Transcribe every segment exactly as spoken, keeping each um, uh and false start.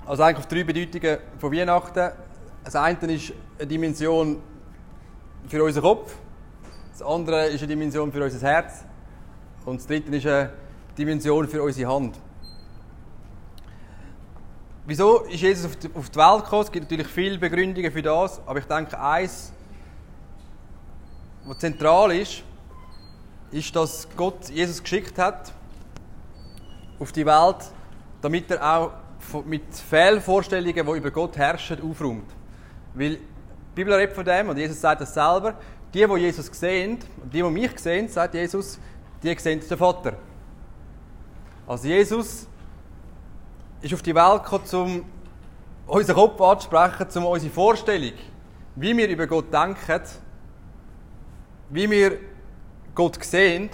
Also eigentlich auf drei Bedeutungen von Weihnachten. Das eine ist eine Dimension für unseren Kopf, das andere ist eine Dimension für unser Herz und das dritte ist eine Dimension für unsere Hand. Wieso ist Jesus auf die, auf die Welt gekommen? Es gibt natürlich viele Begründungen für das, aber ich denke, eins, was zentral ist, ist, dass Gott Jesus geschickt hat auf die Welt, damit er auch mit Fehlvorstellungen, die über Gott herrschen, aufräumt. Weil die Bibel redet von dem, und Jesus sagt das selber, die, die Jesus sehen, die, die mich sehen, sagt Jesus, die sehen den Vater. Also Jesus ist auf die Welt gekommen, um unseren Kopf anzusprechen, um unsere Vorstellung, wie wir über Gott denken, wie wir Gott sehen,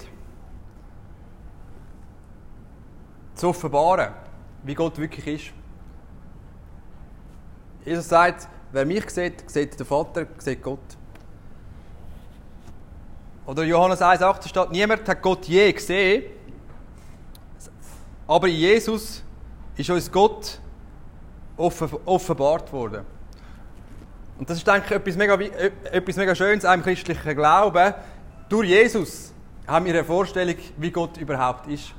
zu offenbaren, wie Gott wirklich ist. Jesus sagt, wer mich sieht, sieht den Vater, sieht Gott. Oder Johannes eins achtzehn steht, niemand hat Gott je gesehen, aber in Jesus ist uns Gott offenbart worden. Und das ist, denke ich, etwas mega, etwas mega Schönes im christlichen Glauben. Durch Jesus haben wir eine Vorstellung, wie Gott überhaupt ist.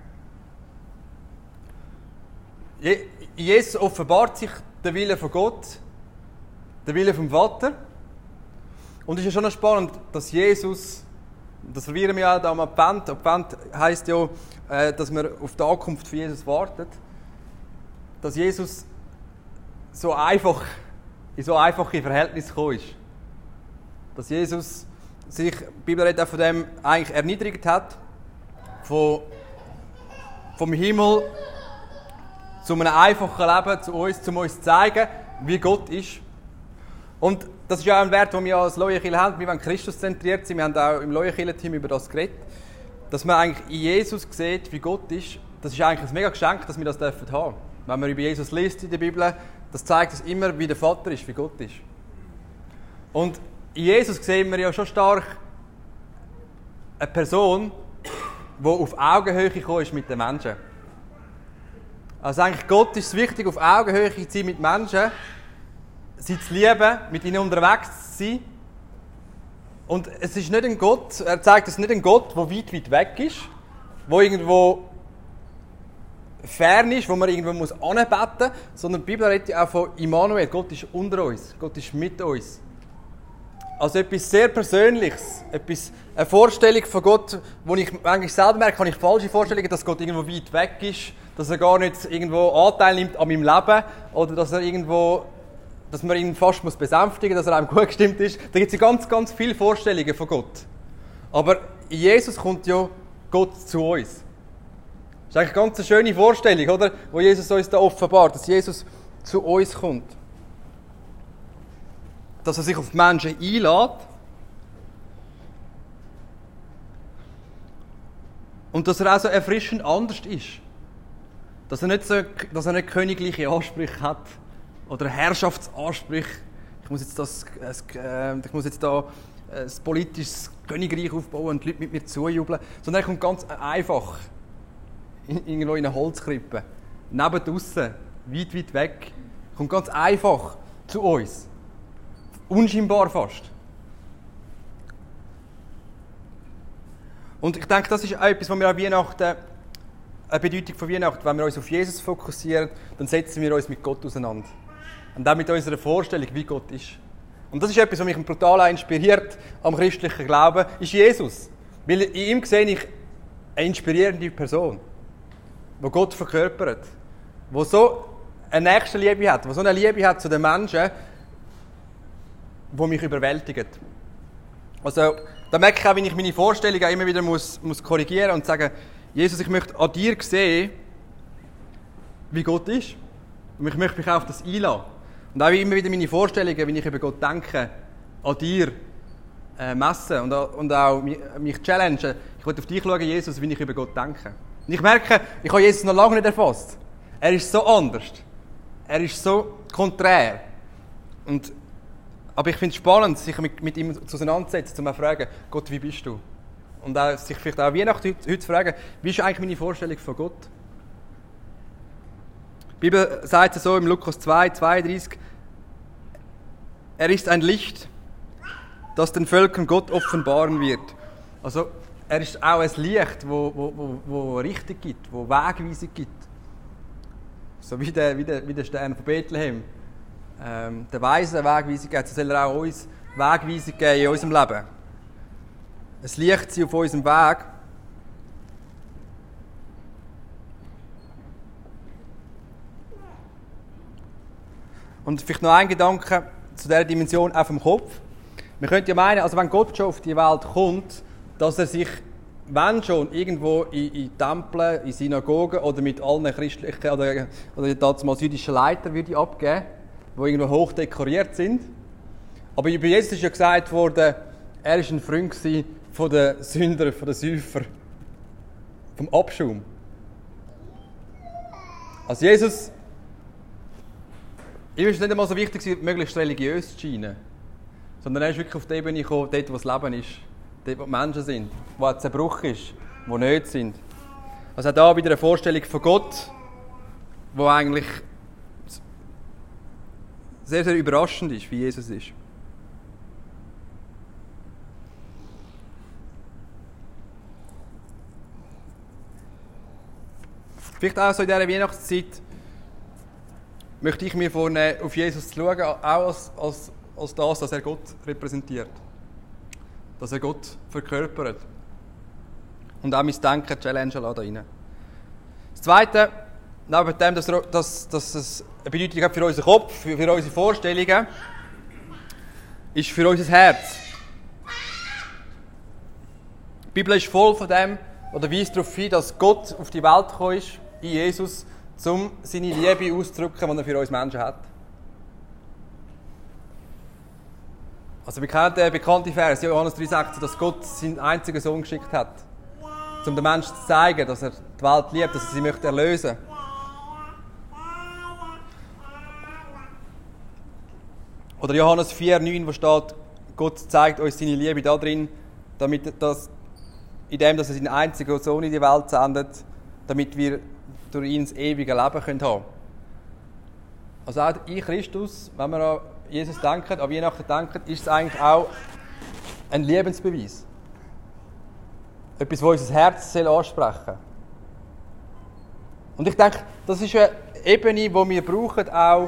In Jesus offenbart sich der Wille von Gott, der Wille vom Vater. Und es ist ja schon noch spannend, dass Jesus, das verwirren wir ja auch am Advent, Advent heisst ja, dass man auf die Ankunft von Jesus wartet, dass Jesus so einfach, in so einfache Verhältnisse gekommen ist. Dass Jesus sich, die Bibel redet auch von dem, eigentlich erniedrigt hat, von, vom Himmel zu einem einfachen Leben, zu uns, um uns zu zeigen, wie Gott ist. Und das ist ja auch ein Wert, den wir als Leuenkirche haben. Wir wollen Christus zentriert sein. Wir haben auch im Leuenkirche-Team über das geredet. Dass man eigentlich in Jesus sieht, wie Gott ist. Das ist eigentlich ein mega Geschenk, dass wir das haben dürfen. Wenn man über Jesus liest in der Bibel, das zeigt uns immer, wie der Vater ist, wie Gott ist. Und in Jesus sehen wir ja schon stark eine Person, die auf Augenhöhe gekommen ist mit den Menschen. Also eigentlich Gott ist es wichtig, auf Augenhöhe zu sein mit Menschen, sie zu lieben, mit ihnen unterwegs zu sein. Und es ist nicht ein Gott, er zeigt es nicht ein Gott, der weit, weit weg ist, der irgendwo fern ist, wo man irgendwo muss anbeten muss, sondern die Bibel redet ja auch von Immanuel. Gott ist unter uns, Gott ist mit uns. Also etwas sehr Persönliches, etwas, eine Vorstellung von Gott, wo ich eigentlich selber merke, habe ich falsche Vorstellungen, dass Gott irgendwo weit weg ist, dass er gar nicht irgendwo Anteil nimmt an meinem Leben oder dass er irgendwo, dass man ihn fast muss besänftigen, dass er einem gut gestimmt ist. Da gibt es ja ganz, ganz viele Vorstellungen von Gott. Aber in Jesus kommt ja Gott zu uns. Das ist eigentlich eine ganz schöne Vorstellung, oder? Wo Jesus uns da offenbart, dass Jesus zu uns kommt. Dass er sich auf die Menschen einlädt. Und dass er auch so erfrischend anders ist. Dass er nicht, so, dass er nicht königliche Ansprüche hat. Oder Herrschaftsansprüche. Ich muss jetzt, das, äh, ich muss jetzt da ein politisches Königreich aufbauen und die Leute mit mir zujubeln. Sondern er kommt ganz einfach. Irgendwo in eine Holzkrippe. Neben draussen, weit, weit weg. Kommt ganz einfach zu uns. Unscheinbar fast. Und ich denke, das ist auch etwas, was wir an Weihnachten, eine Bedeutung von Weihnachten, wenn wir uns auf Jesus fokussieren, dann setzen wir uns mit Gott auseinander. Und auch mit unserer Vorstellung, wie Gott ist. Und das ist etwas, was mich brutal inspiriert am christlichen Glauben, ist Jesus. Weil in ihm sehe ich eine inspirierende Person, die Gott verkörpert, die so eine nächste Liebe hat, die so eine Liebe hat zu den Menschen, die mich überwältigt. Also, da merke ich auch, wenn ich meine Vorstellungen immer wieder muss, muss korrigieren und sagen, Jesus, ich möchte an dir sehen, wie Gott ist. Und ich möchte mich auch auf das einlassen. Und auch immer wieder meine Vorstellungen, wenn ich über Gott denke, an dir äh, messen und, und auch mich, mich challengen. Ich will auf dich schauen, Jesus, wie ich über Gott denke. Und ich merke, ich habe Jesus noch lange nicht erfasst. Er ist so anders. Er ist so konträr. Und, aber ich finde es spannend, sich mit, mit ihm auseinanderzusetzen, um zu fragen, Gott, wie bist du? Und auch, sich vielleicht auch Weihnachten heute, heute zu fragen, wie ist eigentlich meine Vorstellung von Gott? Bibel sagt es so im Lukas zwei, zweiunddreißig, er ist ein Licht, das den Völkern Gott offenbaren wird. Also er ist auch ein Licht, wo, wo, wo, wo Richtung gibt, wo Wegweisung gibt. So wie der, wie der, wie der Stern von Bethlehem. Ähm, der Weise Wegweisung gibt, so soll er auch uns Wegweisung geben in unserem Leben. Ein Licht sein auf unserem Weg. Und vielleicht noch ein Gedanke zu dieser Dimension auf dem Kopf. Man könnte ja meinen, also wenn Gott schon auf die Welt kommt, dass er sich, wenn schon, irgendwo in, in Tempeln, in Synagogen oder mit allen christlichen oder, oder damals jüdischen Leitern würde abgeben, die irgendwo hoch dekoriert sind. Aber bei Jesus ist ja gesagt worden, er war ein Freund von den Sündern, von den Säufern, vom Abschaum. Also Jesus, ihm ist es nicht einmal so wichtig, möglichst religiös zu scheinen, sondern er ist wirklich auf die Ebene gekommen, dort, wo das Leben ist, dort, wo die Menschen sind, wo ein Zerbruch ist, wo nicht sind. Also auch da wieder eine Vorstellung von Gott, die eigentlich sehr, sehr überraschend ist, wie Jesus ist. Vielleicht auch so in dieser Weihnachtszeit möchte ich mir vornehmen, auf Jesus zu schauen, auch als, als, als das, dass er Gott repräsentiert. Dass er Gott verkörpert. Und auch mein Denken challenge da rein. Das Zweite, neben dem, dass, dass, dass es eine Bedeutung hat für unseren Kopf, für, für unsere Vorstellungen, ist für unser Herz. Die Bibel ist voll von dem, oder weist darauf hin, dass Gott auf die Welt gekommen ist, in Jesus, um seine Liebe auszudrücken, die er für uns Menschen hat. Also wir kennen den bekannten Vers, Johannes drei sechzehn, dass Gott seinen einzigen Sohn geschickt hat, um den Menschen zu zeigen, dass er die Welt liebt, dass er sie möchte erlösen. Oder Johannes vier neun, wo steht, Gott zeigt uns seine Liebe darin, damit das, in dem, dass er seinen einzigen Sohn in die Welt sendet, damit wir durch ihn das ewige Leben haben können. Also auch in Christus, wenn wir an Jesus denken, an Weihnachten denken, ist es eigentlich auch ein Liebensbeweis. Etwas, was unser Herz ansprechen soll. Und ich denke, das ist eine Ebene, die wir brauchen, auch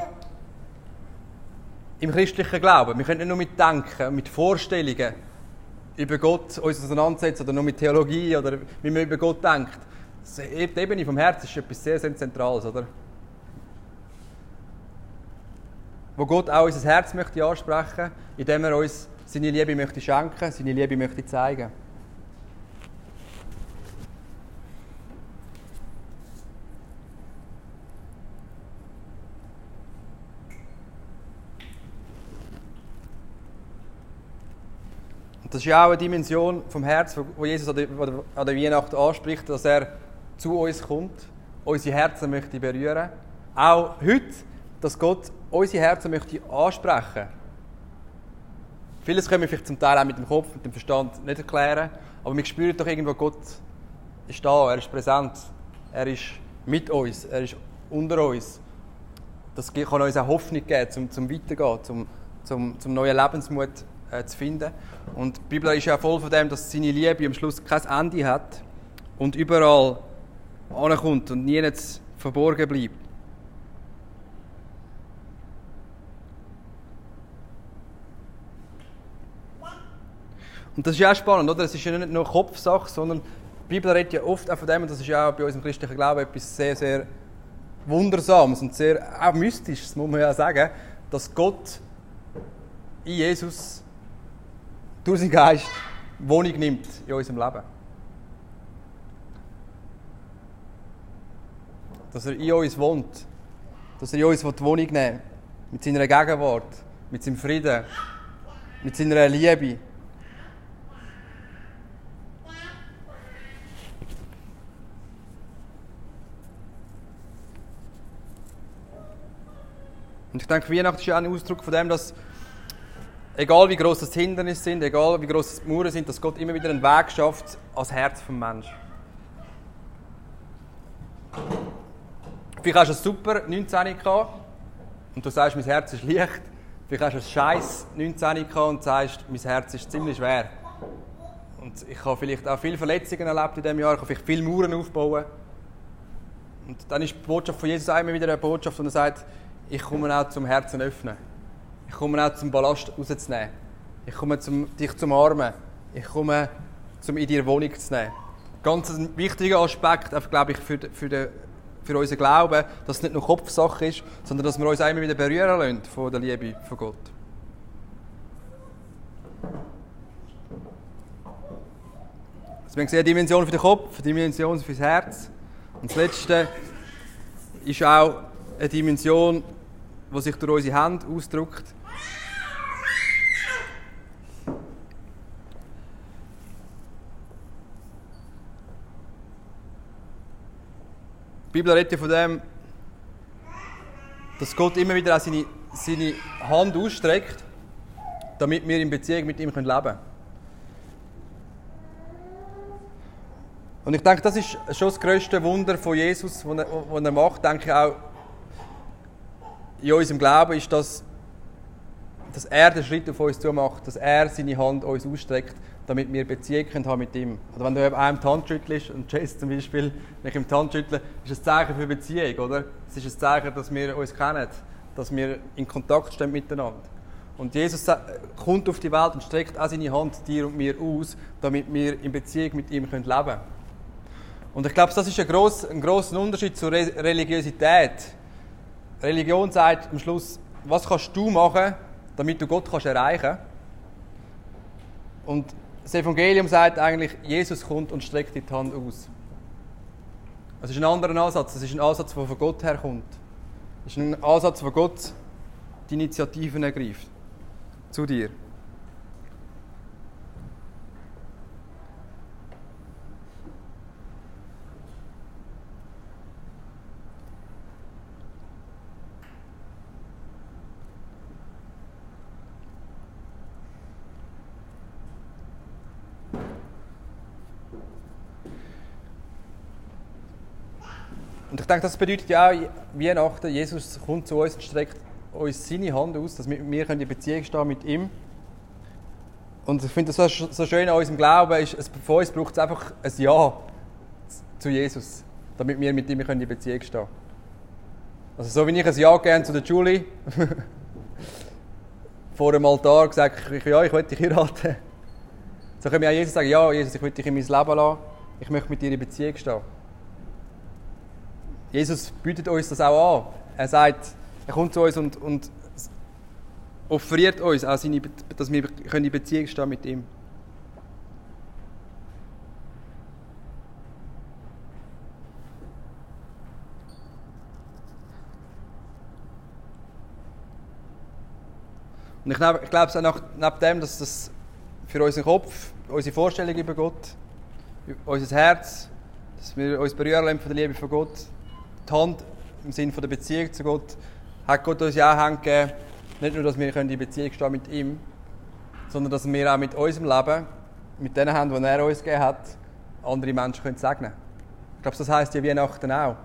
im christlichen Glauben. Wir können nicht nur mit Denken, mit Vorstellungen über Gott uns auseinandersetzen oder nur mit Theologie oder wie man über Gott denkt. Die Ebene vom Herzen ist etwas sehr, sehr Zentrales, oder? Wo Gott auch unser Herz möchte ansprechen, indem er uns seine Liebe möchte schenken, seine Liebe möchte zeigen. Und das ist ja auch eine Dimension vom Herz, wo Jesus an der, an der Weihnacht anspricht, dass er zu uns kommt, unsere Herzen möchte berühren. Auch heute, dass Gott unsere Herzen möchte ansprechen. Vieles können wir vielleicht zum Teil auch mit dem Kopf, mit dem Verstand nicht erklären, aber wir spüren doch irgendwo, Gott ist da, er ist präsent, er ist mit uns, er ist unter uns. Das kann uns auch Hoffnung geben, zum, zum Weitergehen, zum, zum, zum neuen Lebensmut äh, zu finden. Und die Bibel ist ja voll von dem, dass seine Liebe am Schluss kein Ende hat und überall ankommt und nie verborgen bleibt. Und das ist ja auch spannend, oder? Es ist ja nicht nur Kopfsache, sondern die Bibel redet ja oft auch von dem, und das ist ja auch bei uns im christlichen Glauben etwas sehr, sehr Wundersames und sehr auch Mystisches, muss man ja sagen, dass Gott in Jesus durch seinen Geist Wohnung nimmt in unserem Leben. Dass er in uns wohnt, dass er in uns die Wohnung nehmen will, mit seiner Gegenwart, mit seinem Frieden, mit seiner Liebe. Und ich denke, Weihnachten ist ja auch ein Ausdruck von dem, dass egal wie gross das Hindernisse sind, egal wie gross die Mauern sind, dass Gott immer wieder einen Weg schafft als Herz des Menschen. vielleicht hast du ein super neunzehn gehabt und du sagst, mein Herz ist leicht. Vielleicht hast du ein scheiß neunzehn gehabt und sagst, mein Herz ist ziemlich schwer. Und ich habe vielleicht auch viele Verletzungen erlebt in diesem Jahr, ich habe vielleicht viele Mauern aufbauen. Und dann ist die Botschaft von Jesus einmal wieder eine Botschaft, und er sagt, ich komme auch zum Herzen öffnen. Ich komme auch zum Ballast rauszunehmen. Ich komme, zum dich zu umarmen. Ich komme, um in dir Wohnung zu nehmen. Ganz ein wichtiger Aspekt, einfach, glaube ich, für, für, den, für unseren Glauben, dass es nicht nur Kopfsache ist, sondern dass wir uns einmal wieder berühren lassen von der Liebe von Gott. Also wir haben gesehen, eine Dimension für den Kopf, eine Dimension für das Herz. Und das Letzte ist auch eine Dimension, die sich durch unsere Hände ausdrückt. Die Bibel redet ja von dem, dass Gott immer wieder auch seine, seine Hand ausstreckt, damit wir in Beziehung mit ihm leben können. Und ich denke, das ist schon das grösste Wunder von Jesus, das er, das er macht, denke ich auch in unserem Glauben, ist, dass, dass er den Schritt auf uns zumacht, dass er seine Hand uns ausstreckt, damit wir Beziehung haben können mit ihm. Oder wenn du einem die Hand schüttelst, und Jess zum Beispiel, wenn ich ihm die Hand schüttle, ist es ein Zeichen für Beziehung, oder? Es ist ein Zeichen, dass wir uns kennen, dass wir in Kontakt stehen miteinander. Und Jesus kommt auf die Welt und streckt auch seine Hand dir und mir aus, damit wir in Beziehung mit ihm leben können. Und ich glaube, das ist ein grosser, ein grosser Unterschied zur Re- Religiosität. Religion sagt am Schluss, was kannst du machen, damit du Gott kannst erreichen kannst. Und das Evangelium sagt eigentlich, Jesus kommt und streckt dir die Hand aus. Das ist ein anderer Ansatz. Das ist ein Ansatz, der von Gott herkommt. Das ist ein Ansatz, wo Gott die Initiativen ergreift. Zu dir. Und ich denke, das bedeutet ja auch Weihnachten. Jesus kommt zu uns und streckt uns seine Hand aus, dass wir in die Beziehung stehen mit ihm. Und ich finde das so, so schön an unserem Glauben, ist, es, von uns braucht es einfach ein Ja zu Jesus, damit wir mit ihm in die Beziehung stehen. Also so wie ich ein Ja gerne zu der Julie vor dem Altar gesagt habe, ja, ich will dich heiraten. So können wir auch Jesus sagen, ja, Jesus, ich will dich in mein Leben lassen, ich möchte mit dir in Beziehung stehen. Jesus bietet uns das auch an. Er sagt, er kommt zu uns und, und offeriert uns, auch seine, dass wir in Beziehung stehen mit ihm. Und ich, ich glaube es auch nach, neben dem, dass das für unseren Kopf, unsere Vorstellung über Gott, unser Herz, dass wir uns berühren lassen von der Liebe von Gott, die Hand im Sinne der Beziehung zu Gott, hat Gott uns ja auch Hand gegeben, nicht nur, dass wir in Beziehung stehen mit ihm, sondern dass wir auch mit unserem Leben, mit den Händen, die er uns gegeben hat, andere Menschen können segnen können. Ich glaube, das heisst ja Weihnachten auch.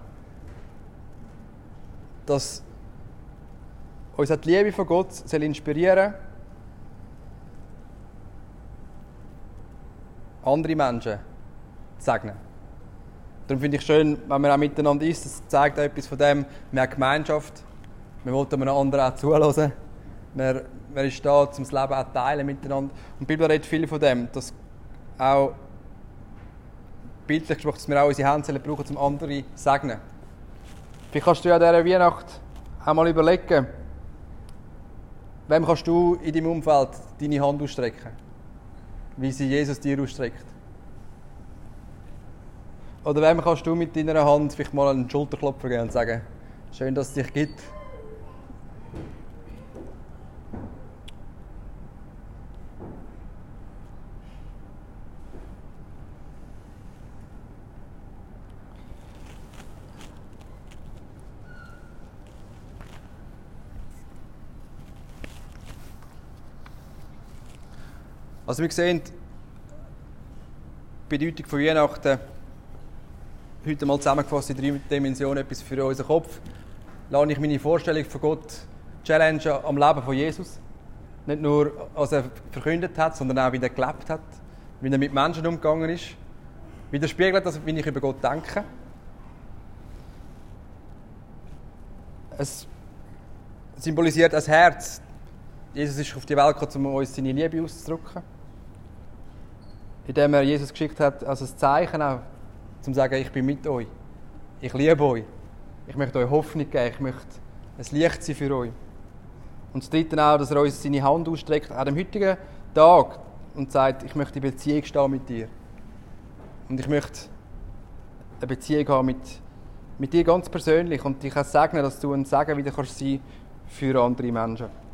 Dass uns die Liebe von Gott soll inspirieren, andere Menschen zu segnen. Darum finde ich schön, wenn man auch miteinander ist, das zeigt auch etwas von dem, mehr Gemeinschaft. Wir wollen einem anderen auch zuhören. Man, man ist da, um das Leben auch teilen miteinander. Und die Bibel redet viel von dem, dass auch bildlich gesprochen, dass wir auch unsere Hände brauchen, um andere zu segnen. Vielleicht kannst du ja an dieser Weihnacht auch mal überlegen, wem kannst du in deinem Umfeld deine Hand ausstrecken, wie sie Jesus dir ausstreckt. Oder wem kannst du mit deiner Hand vielleicht mal einen Schulterklopfer geben und sagen, schön, dass es dich gibt. Also wir sehen die Bedeutung von Weihnachten heute mal zusammengefasst in drei Dimensionen etwas für unseren Kopf. Lasse ich meine Vorstellung von Gott challengen am Leben von Jesus. Nicht nur, was er verkündet hat, sondern auch, wie er gelebt hat, wie er mit Menschen umgegangen ist. Widerspiegelt das, wie ich über Gott denke. Es symbolisiert ein Herz. Jesus ist auf die Welt gekommen, um uns seine Liebe auszudrücken. Indem er Jesus geschickt hat, als ein Zeichen auch, um zu sagen, ich bin mit euch. Ich liebe euch. Ich möchte euch Hoffnung geben. Ich möchte ein Licht sein für euch. Und das Dritte auch, dass er uns seine Hand ausstreckt, an dem heutigen Tag, und sagt, ich möchte in Beziehung stehen mit dir. Und ich möchte eine Beziehung haben mit, mit dir ganz persönlich und dich auch segnen, dass du ein Segen wieder kannst sein für andere Menschen.